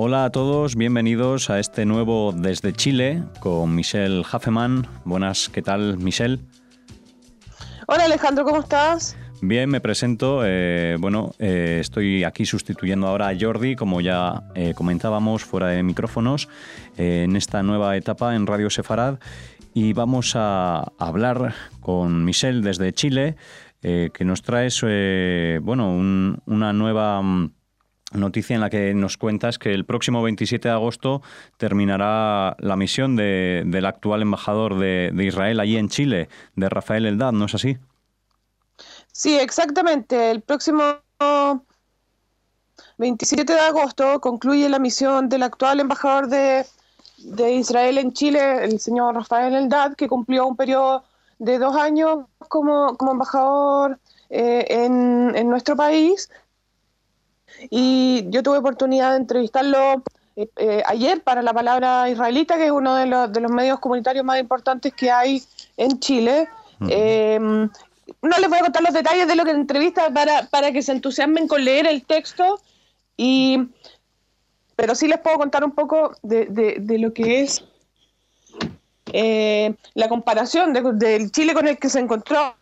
Hola a todos, bienvenidos a este nuevo Desde Chile con Michelle Hafemann. Buenas, ¿qué tal, Michelle? Hola Alejandro, ¿cómo estás? Bien, me presento. Estoy aquí sustituyendo ahora a Jordi, como ya comentábamos fuera de micrófonos, en esta nueva etapa en Radio Sefarad. Y vamos a hablar con Michelle desde Chile, que nos traes una nueva noticia en la que nos cuentas que el próximo 27 de agosto terminará la misión del actual embajador de Israel allí en Chile, de Rafael Eldad, ¿no es así? Sí, exactamente. El próximo 27 de agosto concluye la misión del actual embajador de Israel en Chile, el señor Rafael Eldad, que cumplió un periodo de 2 años como embajador en nuestro país. Y yo tuve oportunidad de entrevistarlo ayer para La Palabra Israelita, que es uno de los medios comunitarios más importantes que hay en Chile. Uh-huh. No les voy a contar los detalles de lo que entrevista para que se entusiasmen con leer el texto, pero sí les puedo contar un poco de lo que es la comparación del Chile con el que se encontró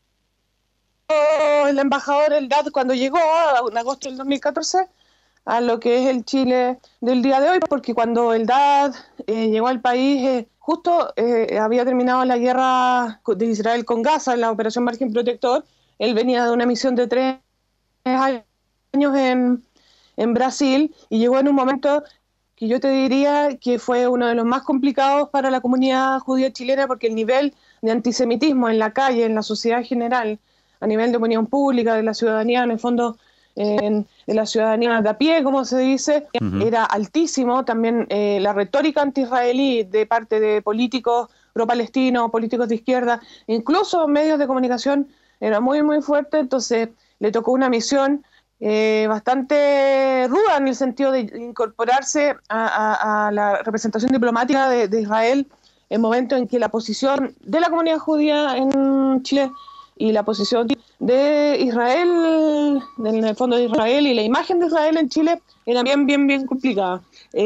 el embajador Eldad cuando llegó en agosto del 2014 a lo que es el Chile del día de hoy, porque cuando Eldad llegó al país justo había terminado la guerra de Israel con Gaza, en la operación Margen Protector. Él venía de una misión de 3 años en Brasil y llegó en un momento que yo te diría que fue uno de los más complicados para la comunidad judía chilena, porque el nivel de antisemitismo en la calle, en la sociedad general, a nivel de opinión pública, de la ciudadanía, en el fondo, de la ciudadanía de a pie, como se dice, uh-huh, era altísimo. También la retórica anti-israelí de parte de políticos pro-palestinos, políticos de izquierda, incluso medios de comunicación, era muy, muy fuerte. Entonces le tocó una misión bastante ruda en el sentido de incorporarse a la representación diplomática de Israel en momentos en que la posición de la comunidad judía en Chile y la posición de Israel, en el fondo de Israel, y la imagen de Israel en Chile era bien complicada.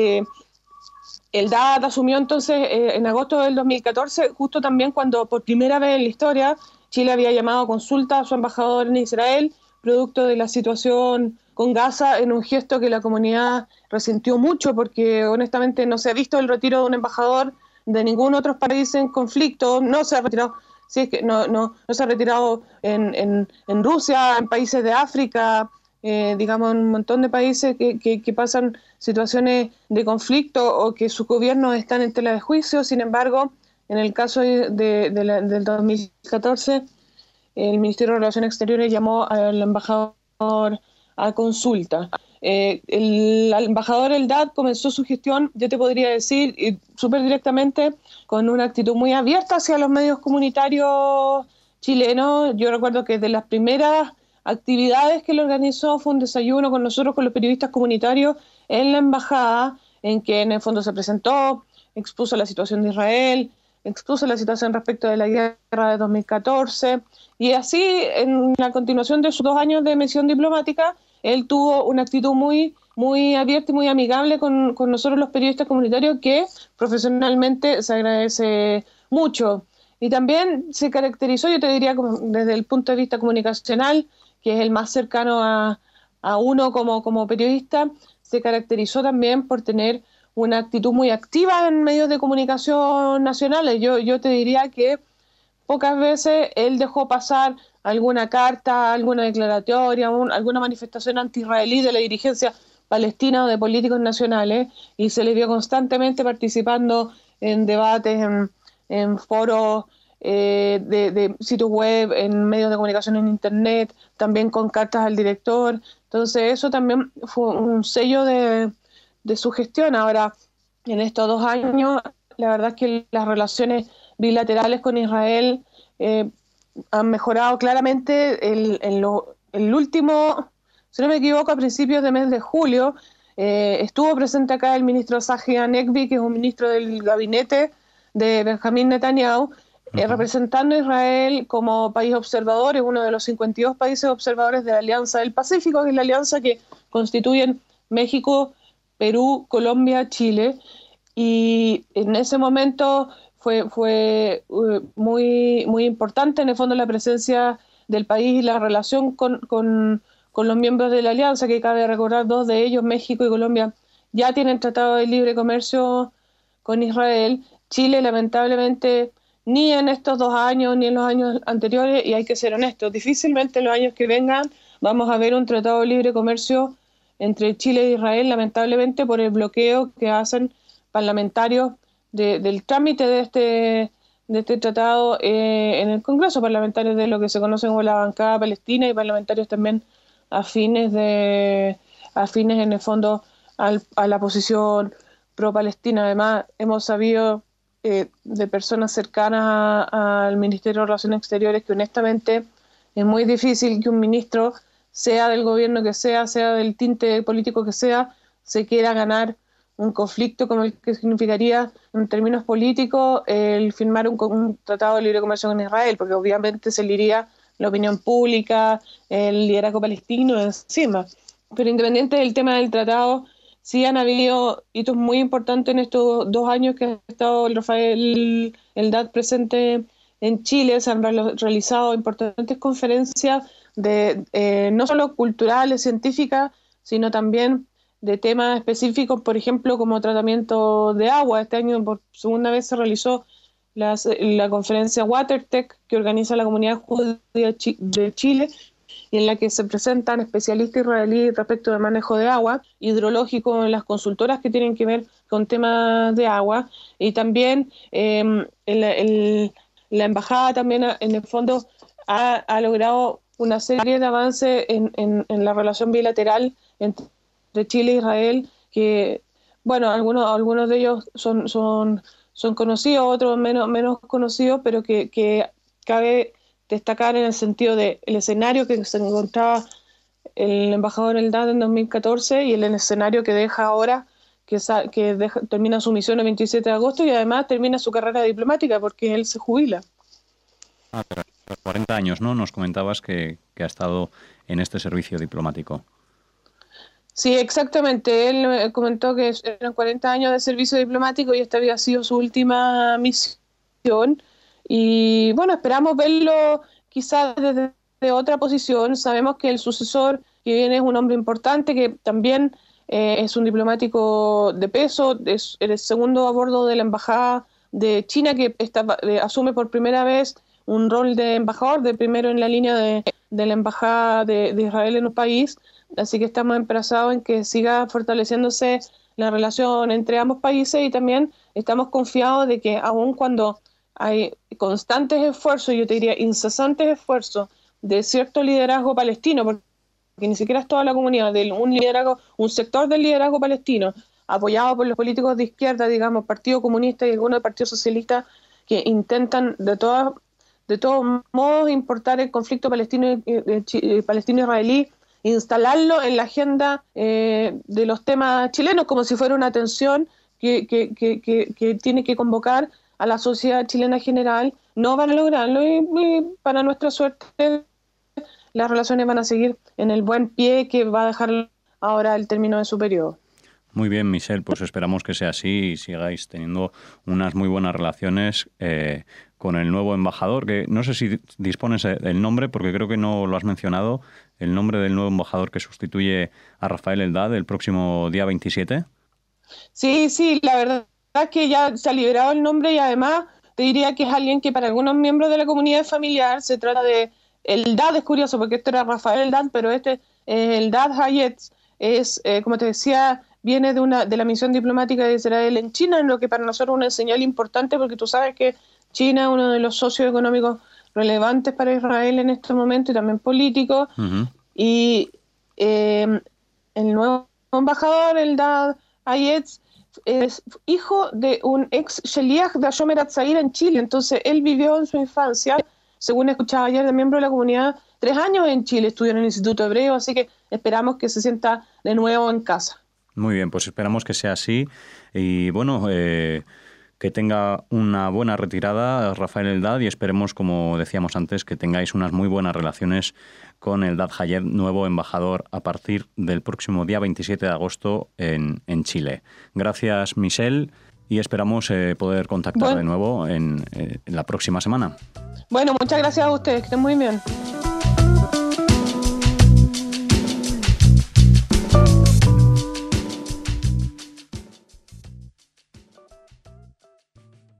Eldad asumió entonces en agosto del 2014, justo también cuando por primera vez en la historia Chile había llamado a consulta a su embajador en Israel, producto de la situación con Gaza, en un gesto que la comunidad resintió mucho, porque honestamente no se ha visto el retiro de un embajador de ningún otro país en conflicto. No se ha retirado. Sí, es que no se ha retirado en Rusia, en países de África, digamos, en un montón de países que pasan situaciones de conflicto o que sus gobiernos están en tela de juicio. Sin embargo, en el caso del 2014, el Ministerio de Relaciones Exteriores llamó al embajador a consulta. El embajador Eldad comenzó su gestión, yo te podría decir, súper directamente, con una actitud muy abierta hacia los medios comunitarios chilenos. Yo recuerdo que de las primeras actividades que él organizó fue un desayuno con nosotros, con los periodistas comunitarios, en la embajada, en que en el fondo se presentó, expuso la situación de Israel, expuso la situación respecto de la guerra de 2014, y así, en la continuación de sus 2 años de misión diplomática, él tuvo una actitud muy abierta y muy amigable con nosotros los periodistas comunitarios, que profesionalmente se agradece mucho. Y también se caracterizó, yo te diría, desde el punto de vista comunicacional, que es el más cercano a uno como periodista, se caracterizó también por tener una actitud muy activa en medios de comunicación nacionales. Yo te diría que pocas veces él dejó pasar alguna carta, alguna declaratoria, alguna manifestación anti-israelí de la dirigencia palestina o de políticos nacionales, y se le vio constantemente participando en debates, en foros de sitios web, en medios de comunicación en internet, también con cartas al director. Entonces eso también fue un sello de su gestión. Ahora, en estos 2 años, la verdad es que las relaciones bilaterales con Israel han mejorado claramente. El último, si no me equivoco, a principios de mes de julio, estuvo presente acá el ministro Tzachi Hanegbi, que es un ministro del gabinete de Benjamín Netanyahu, representando a Israel como país observador. Es uno de los 52 países observadores de la Alianza del Pacífico, que es la alianza que constituyen México, Perú, Colombia, Chile, y en ese momento fue muy, muy importante en el fondo la presencia del país y la relación con los miembros de la alianza, que cabe recordar, dos de ellos, México y Colombia, ya tienen tratado de libre comercio con Israel. Chile, lamentablemente, ni en estos 2 años ni en los años anteriores, y hay que ser honestos, difícilmente en los años que vengan vamos a ver un tratado de libre comercio entre Chile e Israel, lamentablemente por el bloqueo que hacen parlamentarios del trámite de este tratado en el Congreso, parlamentarios de lo que se conoce como la bancada palestina y parlamentarios también afines en el fondo a la posición pro-palestina. Además, hemos sabido de personas cercanas al Ministerio de Relaciones Exteriores que honestamente es muy difícil que un ministro, sea del gobierno que sea del tinte político que sea, se quiera ganar un conflicto como el que significaría en términos políticos el firmar un tratado de libre comercio con Israel, porque obviamente se le iría la opinión pública, el liderazgo palestino encima. Pero independiente del tema del tratado, sí han habido hitos muy importantes en estos 2 años que ha estado el Rafael Eldad presente en Chile. Se han realizado importantes conferencias no solo culturales, científicas, sino también de temas específicos, por ejemplo, como tratamiento de agua. Este año por segunda vez se realizó la conferencia WaterTech que organiza la comunidad judía de Chile, y en la que se presentan especialistas israelíes respecto del manejo de agua hidrológico en las consultoras que tienen que ver con temas de agua. Y también la embajada también en el fondo ha logrado una serie de avances en la relación bilateral entre Chile e Israel, que bueno, algunos de ellos son conocidos, otros menos conocidos, pero que cabe destacar en el sentido del escenario que se encontraba el embajador Eldad en 2014 y el escenario que deja ahora, termina su misión el 27 de agosto y además termina su carrera diplomática porque él se jubila. Pero 40 años, ¿no? Nos comentabas que ha estado en este servicio diplomático. Sí, exactamente. Él comentó que eran 40 años de servicio diplomático y esta había sido su última misión. Y bueno, esperamos verlo quizás desde otra posición. Sabemos que el sucesor que viene es un hombre importante, que también es un diplomático de peso, es el segundo a bordo de la embajada de China, que asume por primera vez un rol de embajador, de primero en la línea de la embajada de Israel en un país. Así que estamos esperanzados en que siga fortaleciéndose la relación entre ambos países, y también estamos confiados de que aun cuando hay constantes esfuerzos, yo te diría incesantes esfuerzos de cierto liderazgo palestino, porque ni siquiera es toda la comunidad, un sector del liderazgo palestino, apoyado por los políticos de izquierda, digamos, Partido Comunista y algunos del Partido Socialista, que intentan de todos modos importar el conflicto palestino-israelí, instalarlo en la agenda de los temas chilenos, como si fuera una tensión que tiene que convocar a la sociedad chilena general. No van a lograrlo y para nuestra suerte las relaciones van a seguir en el buen pie que va a dejar ahora el término de su periodo. Muy bien, Michelle, pues esperamos que sea así y sigáis teniendo unas muy buenas relaciones con el nuevo embajador, que no sé si dispones del nombre, porque creo que no lo has mencionado, el nombre del nuevo embajador que sustituye a Rafael Eldad el próximo día 27. Sí, la verdad es que ya se ha liberado el nombre, y además te diría que es alguien que para algunos miembros de la comunidad familiar se trata de Eldad. Es curioso porque este era Rafael Eldad, pero Eldad Hayetz es, como te decía, viene de la misión diplomática de Israel en China, en lo que para nosotros es una señal importante, porque tú sabes que China es uno de los socios económicos relevantes para Israel en este momento y también políticos. Uh-huh. Y el nuevo embajador, Eldad Hayetz, es hijo de un ex sheliach de Hashomer Hatzair en Chile. Entonces él vivió en su infancia, según escuchaba ayer de miembro de la comunidad, 3 años en Chile, estudió en el Instituto Hebreo, así que esperamos que se sienta de nuevo en casa. Muy bien, pues esperamos que sea así. Y bueno, Que tenga una buena retirada Rafael Eldad y esperemos, como decíamos antes, que tengáis unas muy buenas relaciones con Eldad Hayed, nuevo embajador a partir del próximo día 27 de agosto en Chile. Gracias, Michelle, y esperamos poder contactar de nuevo en la próxima semana. Bueno, muchas gracias a ustedes, que estén muy bien.